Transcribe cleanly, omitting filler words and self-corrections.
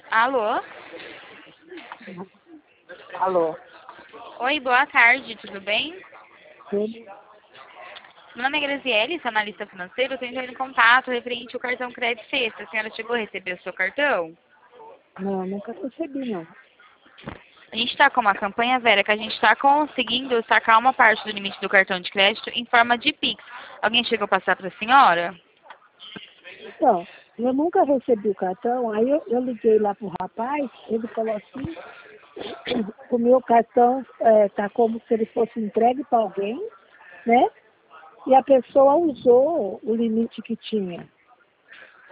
Alô? Alô? Oi, boa tarde, tudo bem? Tudo? Meu nome é Graziele, sou analista financeira, eu estou entrando em contato referente ao cartão crédito sexta. A senhora chegou a receber o seu cartão? Não, nunca recebi, não. A gente está com uma campanha, Vera, que a gente está conseguindo sacar uma parte do limite do cartão de crédito em forma de Pix. Alguém chegou a passar para a senhora? Então, eu nunca recebi o cartão, aí eu liguei lá pro rapaz, ele falou assim, o meu cartão tá como se ele fosse entregue para alguém, né? E a pessoa usou o limite que tinha.